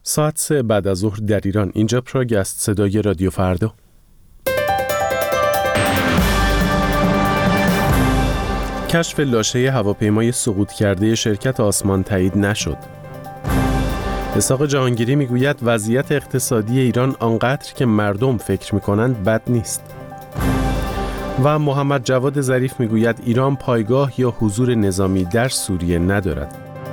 ساعت 3 بعد از ظهر در ایران. اینجا پراگ است، صدای رادیو فردا. کشف لاشه هواپیمای سقوط کرده شرکت آسمان تایید نشد. اسحاق جهانگیری میگوید وضعیت اقتصادی ایران آنقدر که مردم فکر میکنند بد نیست. و محمد جواد ظریف میگوید ایران پایگاه یا حضور نظامی در سوریه ندارد.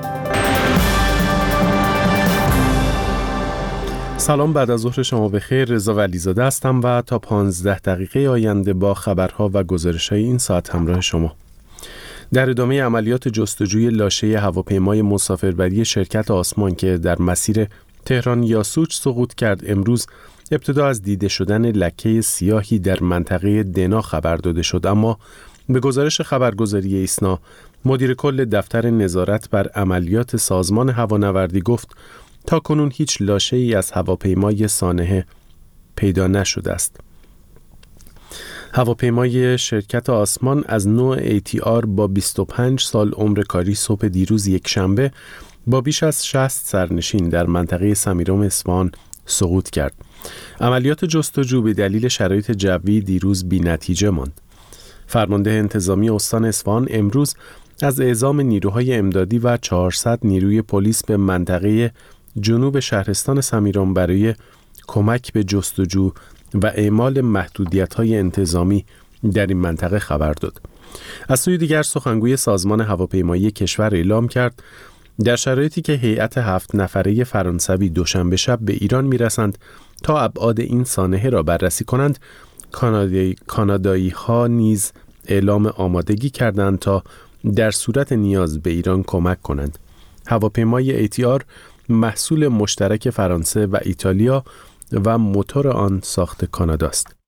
سلام، بعد از ظهر شما بخیر. رضا ولیزاده هستم و تا 15 دقیقه آینده با خبرها و گزارش‌های این ساعت همراه شما. در ادامه عملیات جستجوی لاشه هواپیمای مسافربری شرکت آسمان که در مسیر تهران یاسوج سقوط کرد، امروز ابتدا از دیده شدن لکه سیاهی در منطقه دنا خبر داده شد، اما به گزارش خبرگزاری ایسنا، مدیر کل دفتر نظارت بر عملیات سازمان هوانوردی گفت تاکنون هیچ لاشه‌ای از هواپیمای سانحه پیدا نشده است. هواپیمای شرکت آسمان از نوع ATR با 25 سال عمر کاری صبح دیروز یک شنبه با بیش از 60 سرنشین در منطقه سمیرام اصفهان سقوط کرد. عملیات جستجو به دلیل شرایط جوی دیروز بی نتیجه ماند. فرمانده انتظامی استان اصفهان امروز از اعزام نیروهای امدادی و 400 نیروی پلیس به منطقه جنوب شهرستان سمیرام برای کمک به جستجو و اعمال محدودیت‌های انتظامی در این منطقه خبر داد. از سوی دیگر سخنگوی سازمان هواپیمایی کشور اعلام کرد در شرایطی که هیئت 7 نفره فرانسوی دوشنبه شب به ایران میرسند تا ابعاد این سانحه را بررسی کنند، کانادایی‌ها نیز اعلام آمادگی کردند تا در صورت نیاز به ایران کمک کنند. هواپیمای ATR محصول مشترک فرانسه و ایتالیا و موتور آن ساخت کاناداست.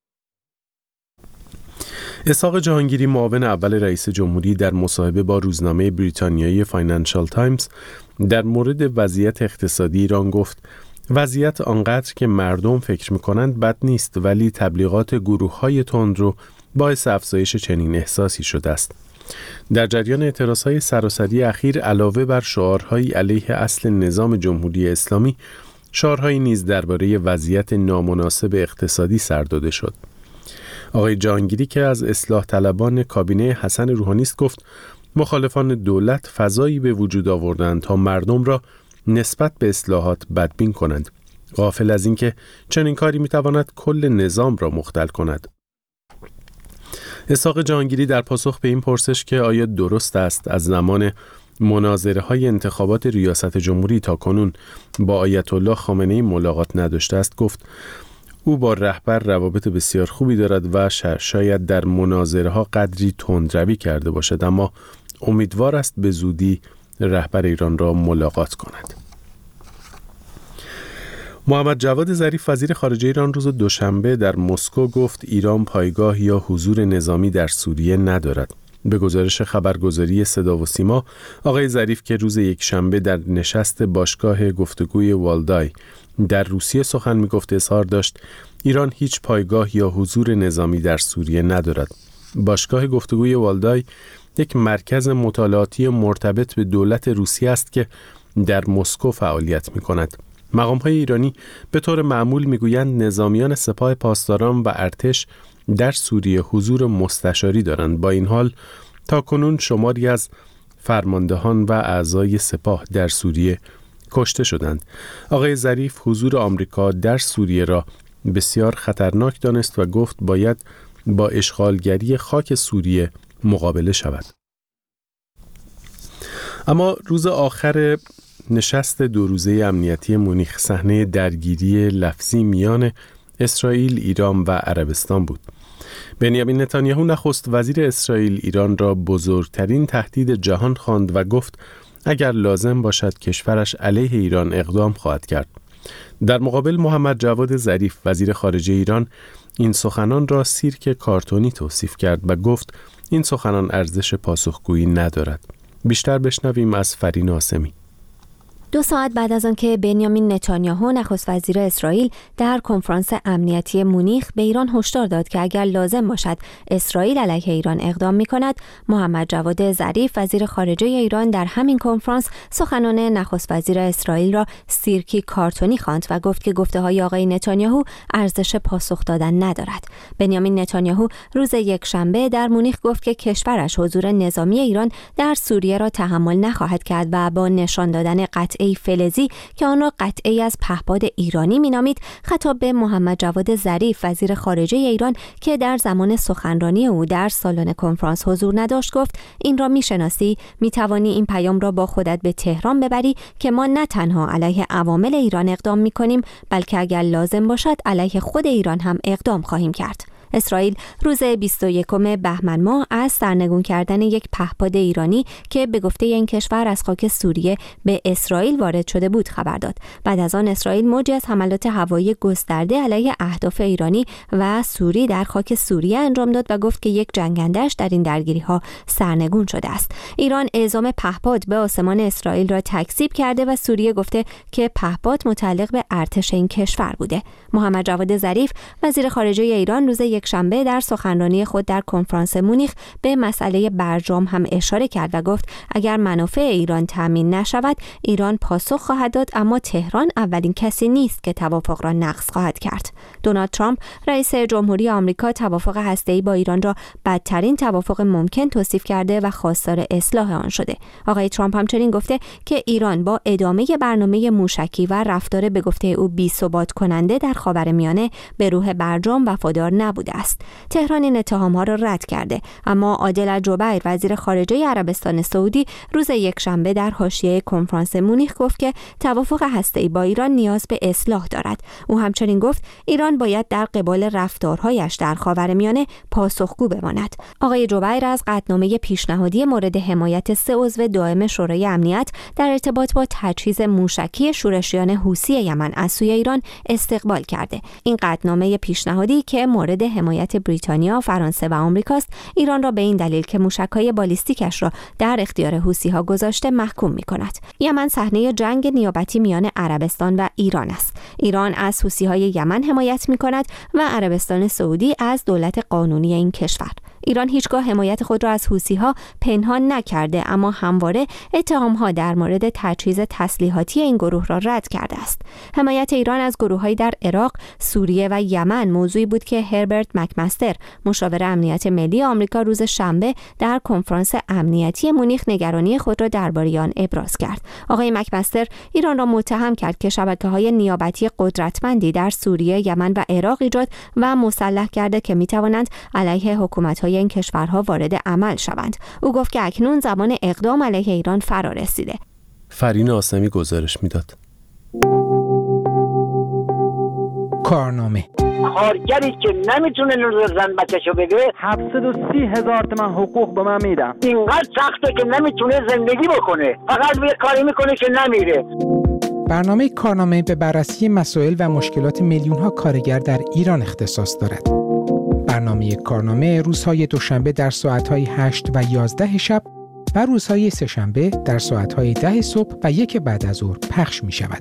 اسحاق جهانگیری، معاون اول رئیس جمهوری، در مصاحبه با روزنامه بریتانیایی فاینانشال تایمز در مورد وضعیت اقتصادی ایران گفت وضعیت آنقدر که مردم فکر می‌کنند بد نیست، ولی تبلیغات گروه‌های تندرو باعث افزایش چنین احساسی شده است. در جریان اعتراضهای سراسری اخیر علاوه بر شعارهایی علیه اصل نظام جمهوری اسلامی، شعارهایی نیز درباره وضعیت نامناسب اقتصادی سر داده شد. آقای جهانگیری که از اصلاح طلبان کابینه حسن روحانی است گفت مخالفان دولت فضایی به وجود آوردند تا مردم را نسبت به اصلاحات بدبین کنند، غافل از اینکه چنین کاری میتواند کل نظام را مختل کند. اسحاق جهانگیری در پاسخ به این پرسش که آیا درست است از زمان مناظره های انتخابات ریاست جمهوری تا کنون با آیت الله خامنه‌ای ملاقات نداشته است، گفت او با رهبر روابط بسیار خوبی دارد و شاید در مناظره ها قدری تندروی کرده باشد، اما امیدوار است به زودی رهبر ایران را ملاقات کند. محمد جواد ظریف وزیر خارجه ایران روز دوشنبه در مسکو گفت ایران پایگاه یا حضور نظامی در سوریه ندارد. به گزارش خبرگزاری صدا و سیما، آقای ظریف که روز یک شنبه در نشست باشگاه گفتگوی والدای در روسیه سخن می‌گفت اظهار داشت ایران هیچ پایگاه یا حضور نظامی در سوریه ندارد. باشگاه گفتگوی والدای یک مرکز مطالعاتی مرتبط به دولت روسیه است که در مسکو فعالیت می‌کند. مقام‌های ایرانی به طور معمول می‌گویند نظامیان سپاه پاسداران و ارتش در سوریه حضور مستشاری دارند. با این حال تاکنون شماری از فرماندهان و اعضای سپاه در سوریه کشته شدند. آقای ظریف حضور آمریکا در سوریه را بسیار خطرناک دانست و گفت باید با اشغالگری خاک سوریه مقابله شود. اما روز آخر نشست 2 روزه امنیتی مونیخ صحنه درگیری لفظی میان اسرائیل، ایران و عربستان بود. بنیامین نتانیاهو نخست وزیر اسرائیل ایران را بزرگترین تهدید جهان خواند و گفت اگر لازم باشد کشورش علیه ایران اقدام خواهد کرد. در مقابل محمد جواد ظریف وزیر خارجه ایران این سخنان را سیرک کارتونی توصیف کرد و گفت این سخنان ارزش پاسخگویی ندارد. بیشتر بشنویم از فرین آسمی. 2 ساعت بعد از آنکه بنیامین نتانیاهو نخست وزیر اسرائیل در کنفرانس امنیتی مونیخ به ایران هشدار داد که اگر لازم باشد اسرائیل علیه ایران اقدام می‌کند، محمد جواد ظریف وزیر خارجه ایران در همین کنفرانس سخنان نخست وزیر اسرائیل را سیرکی کارتونی خواند و گفت که گفته‌های آقای نتانیاهو ارزش پاسخ دادن ندارد. بنیامین نتانیاهو روز یکشنبه در مونیخ گفت که کشورش حضور نظامی ایران در سوریه را تحمل نخواهد کرد و با نشان دادن قطعی فلزی که آن را قطعی از پهپاد ایرانی مینامید، خطاب به محمد جواد ظریف وزیر خارجه ایران که در زمان سخنرانی او در سالن کنفرانس حضور نداشت گفت این را میشناسی، میتوانی این پیام را با خودت به تهران ببری که ما نه تنها علیه عوامل ایران اقدام میکنیم، بلکه اگر لازم باشد علیه خود ایران هم اقدام خواهیم کرد. اسرائیل روز 21 بهمن ماه از سرنگون کردن یک پهپاد ایرانی که به گفته این کشور از خاک سوریه به اسرائیل وارد شده بود خبر داد. بعد از آن اسرائیل موجی از حملات هوایی گسترده علیه اهداف ایرانی و سوری در خاک سوریه انجام داد و گفت که یک جنگنده‌اش در این درگیری‌ها سرنگون شده است. ایران اعزام پهپاد به آسمان اسرائیل را تکذیب کرده و سوریه گفته که پهپاد متعلق به ارتش این کشور بوده. محمد جواد ظریف وزیر خارجه ایران روز یکشنبه در سخنرانی خود در کنفرانس مونیخ به مسئله برجام هم اشاره کرد و گفت اگر منافع ایران تامین نشود ایران پاسخ خواهد داد، اما تهران اولین کسی نیست که توافق را نقض خواهد کرد. دونالد ترامپ رئیس جمهوری آمریکا توافق هسته‌ای با ایران را بدترین توافق ممکن توصیف کرده و خواستار اصلاح آن شده. آقای ترامپ همچنین گفته که ایران با ادامه برنامه موشکی و رفتار به گفته او بی‌ثبات کننده در خاورمیانه به روح برجام وفادار نبوده است. تهران این اتهام‌ها را رد کرده، اما عادل جبیر وزیر خارجه عربستان سعودی روز یکشنبه در حاشیه کنفرانس مونیخ گفت که توافق هسته‌ای با ایران نیاز به اصلاح دارد. او همچنین گفت ایران باید در قبال رفتارهایش در خاورمیانه پاسخگو بماند. آقای جبیر از قطعنامه پیشنهادی مورد حمایت 3 عضو دائم شورای امنیت در ارتباط با تجهیز موشکی شورشیان حوثی یمن از سوی ایران استقبال کرده. این قطعنامه پیشنهادی که مورد حمایت بریتانیا، فرانسه و آمریکاست، ایران را به این دلیل که موشک‌های بالیستیکش را در اختیار حوثی‌ها گذاشته محکوم می‌کند. یمن صحنه جنگ نیابتی میان عربستان و ایران است. ایران از حوثی‌های یمن حمایت می‌کند و عربستان سعودی از دولت قانونی این کشور. ایران هیچگاه حمایت خود را از حوثی‌ها پنهان نکرده، اما همواره اتهام‌ها در مورد تجهیز تسلیحاتی این گروه را رد کرده است. حمایت ایران از گروه‌هایی در عراق، سوریه و یمن موضوعی بود که هربرت مکمستر، مشاور امنیت ملی آمریکا، روز شنبه در کنفرانس امنیتی مونیخ نگرانی خود را درباره آن ابراز کرد. آقای مکمستر ایران را متهم کرد که شبکه‌های نیابتی قدرتمندی در سوریه، یمن و عراق ایجاد و مسلح کرده که می‌توانند علیه حکومت‌های این کشورها وارد عمل شوند. او گفت که اکنون زمان اقدام علیه ایران فرا رسیده. فرین آسمی گزارش میداد. کارنامه کارگری که نمیتونه نور زن بچه‌شو بده 730,000 تومان حقوق به من میدم. اینقدر سخته که نمیتونه زندگی بکنه، فقط یه کاری میکنه که نمیره. برنامه کارنامه به بررسی مسائل و مشکلات میلیون‌ها کارگر در ایران اختصاص دارد. برنامه کارنامه روزهای دوشنبه در ساعت‌های 8 و 11 شب و روزهای سه‌شنبه در ساعت‌های 10 صبح و 1 بعد از ظهر پخش می‌شود.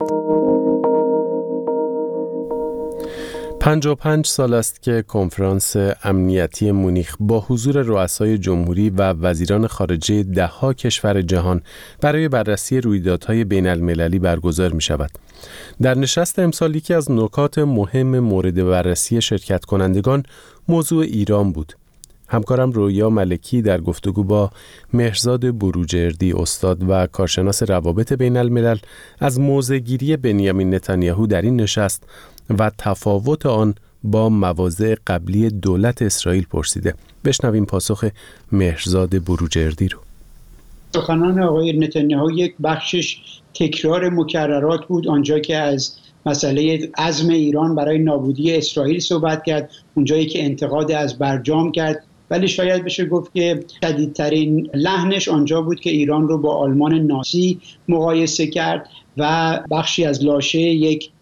55 سال است که کنفرانس امنیتی مونیخ با حضور رؤسای جمهوری و وزیران خارجه 10 کشور جهان برای بررسی رویدادهای بین المللی برگزار می شود. در نشست امسال یکی از نکات مهم مورد بررسی شرکت کنندگان موضوع ایران بود. همکارم رویا ملکی در گفتگو با مهرزاد بروجردی، استاد و کارشناس روابط بین الملل، از موضع‌گیری بنیامین نتانیاهو در این نشست و تفاوت آن با مواضع قبلی دولت اسرائیل پرسیده. بشنویم پاسخ مهرزاد بروجردی رو. سخنان آقای نتانیاهو یک بخشش تکرار مکررات بود، آنجا که از مسئله عزم ایران برای نابودی اسرائیل صحبت کرد، اونجایی که انتقاد از برجام کرد، ولی شاید بشه گفت که شدیدترین لحنش آنجا بود که ایران رو با آلمان نازی مقایسه کرد و بخشی از لاشه یک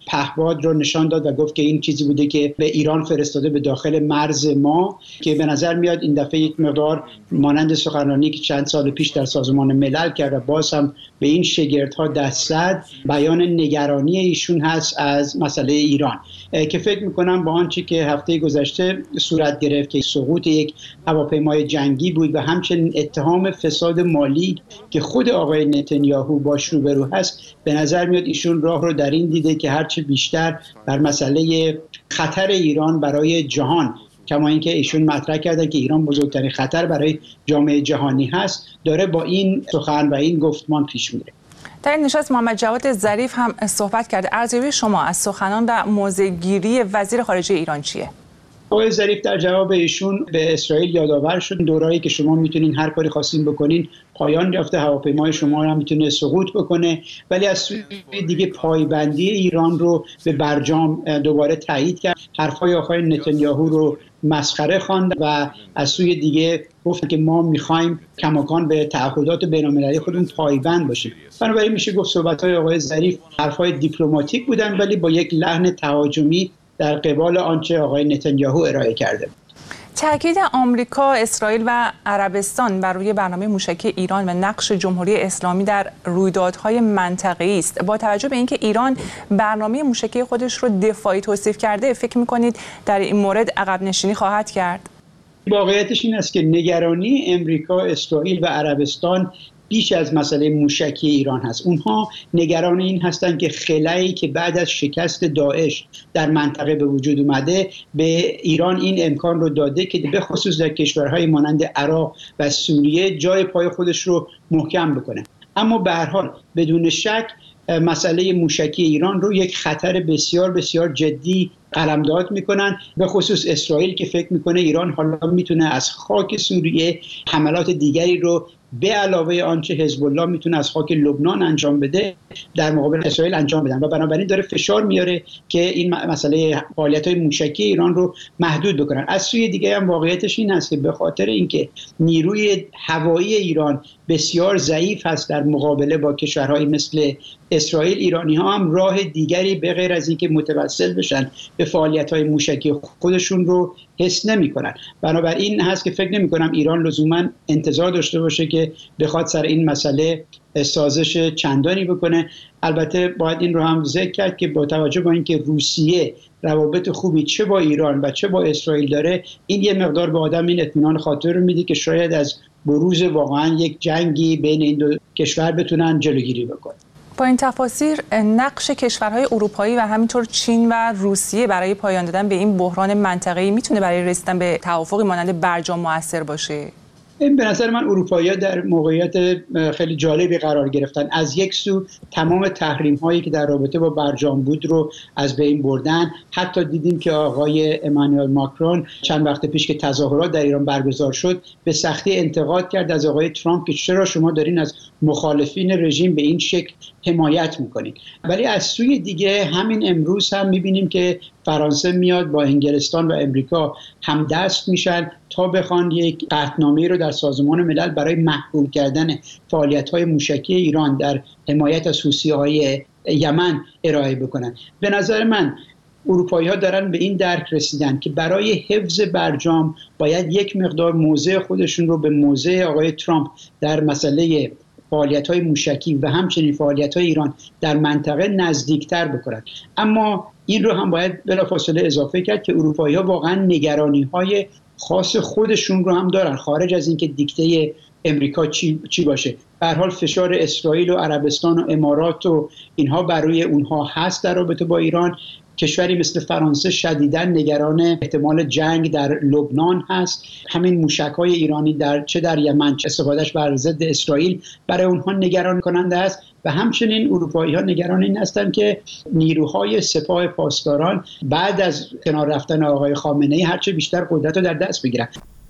پهپاد رو نشان داد و گفت که این چیزی بوده که به ایران فرستاده به داخل مرز ما، که به نظر میاد این دفعه یک مقدار مانند سخنرانی که چند سال پیش در سازمان ملل کرد و باز هم به این شگردها دست زد، بیان نگرانی ایشون هست از مسئله ایران، که فکر میکنم با آنچه که هفته گذشته صورت گرفت که سقوط یک هواپیمای جنگی بود و همچنین اتهام فساد مالی که خود آقای نتانیاهو باش روبرو هست، به نظر میاد ایشون راه رو در این دیده که هرچه بیشتر بر مسئله خطر ایران برای جهان، کما اینکه ایشون مطرح کردن که ایران بزرگترین خطر برای جامعه جهانی هست، داره با این سخن و این گفتمان پیش میره. در این نشست محمد جواد ظریف هم صحبت کرده. ارزیابی شما از سخنان و موضع‌گیری وزیر خارجه ایران چیه؟ آقای ظریف در جواب ایشون به اسرائیل یادآور شد دورایی که شما میتونین هر کاری خواستین بکنین پایان یافته، هواپیمای شما هم میتونه سقوط بکنه، ولی از سوی دیگه پایبندی ایران رو به برجام دوباره تایید کرد. حرفای آقای نتانیاهو رو مسخره خواند و از سوی دیگه گفت که ما میخوایم کماکان به تعهدات بین‌المللی خودمون پایبند باشیم. بنابراین میشه گفت صحبت‌های آقای ظریف حرفای دیپلماتیک بودن، ولی با یک لحن تهاجمی در قبال آنچه آقای نتانیاهو ارائه کرده. تاکید آمریکا، اسرائیل و عربستان بر روی برنامه موشکی ایران و نقش جمهوری اسلامی در رویدادهای منطقه‌ای است. با توجه به اینکه ایران برنامه موشکی خودش رو دفاعی توصیف کرده، فکر می‌کنید در این مورد عقب نشینی خواهد کرد؟ واقعیتش این است که نگرانی امریکا، اسرائیل و عربستان بیش از مسئله موشکی ایران هست. اونها نگران این هستند که خلایی که بعد از شکست داعش در منطقه به وجود اومده به ایران این امکان رو داده که به خصوص در کشورهای مانند عراق و سوریه جای پای خودش رو محکم بکنه. اما به هر حال بدون شک مسئله موشکی ایران رو یک خطر بسیار بسیار جدی قلمداد میکنن، به خصوص اسرائیل که فکر میکنه ایران حالا میتونه از خاک سوریه حملات دیگری رو به علاوه آنچه حزب الله میتونه از خاک لبنان انجام بده در مقابل اسرائیل انجام بدن و بنابراین داره فشار میاره که این مسئله فعالیت‌های موشکی ایران رو محدود بکنن. از سوی دیگه هم واقعیتش این هست که به خاطر اینکه نیروی هوایی ایران بسیار ضعیف هست در مقابله با کشورهای مثل اسرائیل، ایرانی‌ها هم راه دیگری به غیر از اینکه متوسل بشن به فعالیت‌های موشکی خودشون رو حس نمی‌کنن. بنابراین هست که فکر نمی‌کنم ایران لزوماً انتظار داشته باشه که بخواد سر این مسئله سازش چندانی بکنه. البته باید این رو هم ذکر کرد که با توجه به اینکه روسیه روابط خوبی چه با ایران و چه با اسرائیل داره، این یه مقدار به آدم این اطمینان خاطر رو میده که شاید از بروز واقعا یک جنگی بین این دو کشور بتونن جلوگیری بکنن. با این تفاسیر نقش کشورهای اروپایی و همینطور چین و روسیه برای پایان دادن به این بحران منطقه‌ای میتونه برای رسیدن به توافقی مانند برجام مؤثر باشه؟ این به نظر من اروپایی‌ها در موقعیت خیلی جالبی قرار گرفتن. از یک سو تمام تحریم هایی که در رابطه با برجام بود رو از بین بردن. حتی دیدیم که آقای امانوئل ماکرون چند وقت پیش که تظاهرات در ایران برگزار شد به سختی انتقاد کرد از آقای ترامپ که چرا شما دارین از مخالفین رژیم به این شکل حمایت میکنید. ولی از سوی دیگه همین امروز هم میبینیم که فرانسه میاد با انگلستان و امریکا همدست میشن تا بخوان یک قطعنامه رو در سازمان ملل برای محکوم کردن فعالیت‌های موشکی ایران در حمایت از حوثی‌های یمن ارائه بکنن. به نظر من اروپایی‌ها دارن به این درک رسیدن که برای حفظ برجام باید یک مقدار موضع خودشون رو به موضع آقای ترامپ در مسئله فعالیت‌های موشکی و همچنین فعالیت‌های ایران در منطقه نزدیکتر بکنن. اما این رو هم باید بلافاصله اضافه کرد که اروپایی‌ها واقعا نگرانی‌های خاص خودشون رو هم دارن، خارج از اینکه دیکته امریکا چی باشه. به هر حال فشار اسرائیل و عربستان و امارات و اینها برای اونها هست در رابطه با ایران. کشوری مثل فرانسه شدیداً نگران احتمال جنگ در لبنان هست. همین موشک‌های ایرانی چه در یمن چه استفادهش بر ضد اسرائیل برای اونها نگران کننده است و همچنین اروپایی‌ها نگران این هستند که نیروهای سپاه پاسداران بعد از کنار رفتن آقای خامنه‌ای هرچه بیشتر قدرت رو در دست بگیرن.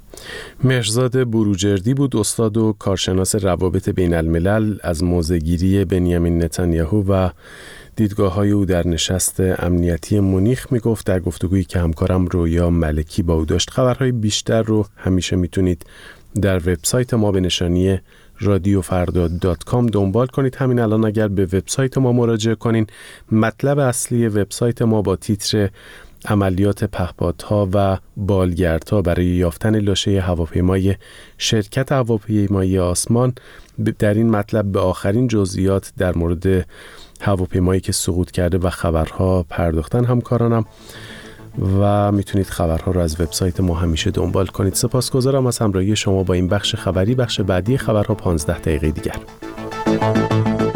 مهرزاد بروجردی بود، استاد و کارشناس روابط بین الملل، از موضع‌گیری بنیامین نتانیاهو و دیدگاه‌های او در نشست امنیتی مونیخ میگفت در گفتگویی که همکارم رویا ملکی با او داشت. خبرهای بیشتر رو همیشه میتونید در وبسایت ما به نشانی رادیوفردا.com دنبال کنید. همین الان اگر به وبسایت ما مراجعه کنین، مطلب اصلی وبسایت ما با تیتر عملیات پهپادها و بالگردها برای یافتن لاشه هواپیمای شرکت هواپیمایی آسمان، در این مطلب به آخرین جزئیات در مورد هواپیمایی که سقوط کرده و خبرها پرداختن همکارانم و میتونید خبرها رو از وبسایت ما همیشه دنبال کنید. سپاسگزارم از همراهی شما با این بخش خبری. بخش بعدی خبرها 15 دقیقه دیگر.